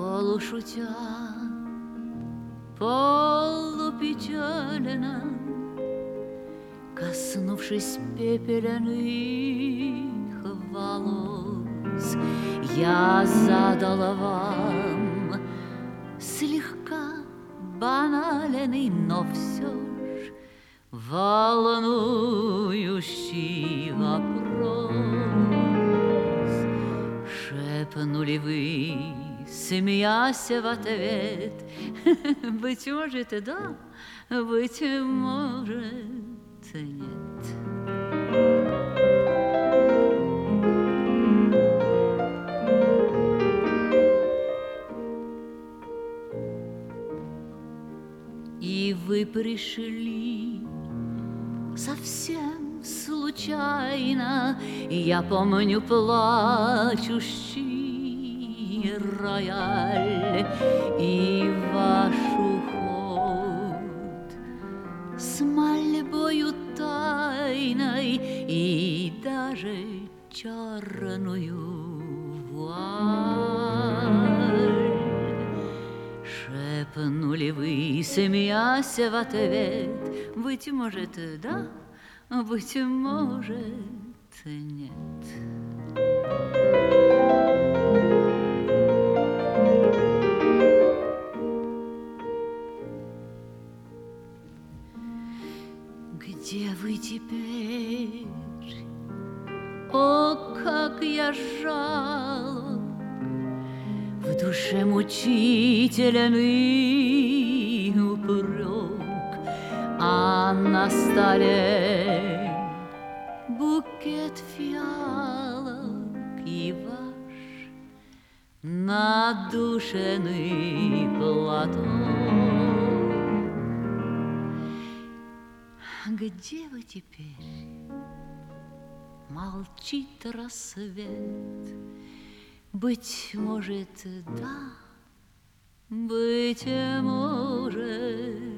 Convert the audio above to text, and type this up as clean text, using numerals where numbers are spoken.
полушутя, полупечально, коснувшись пепельных волос, я задала вам слегка банальный, но все ж волнующий вопрос. Шепнули вы, смеясь в ответ, быть может, да, быть может, нет. И вы пришли совсем случайно, я помню плачущий рояль и ваш уход с мольбою тайной и даже черную вуаль. Шепнули вы, смеясь в ответ, быть может, да, быть может, нет. Где вы теперь? О, как я жалок! В душе мучительный упрек, а на столе букет фиалок и ваш надушенный платок. Где вы теперь? Молчит рассвет. Быть может, да, быть может,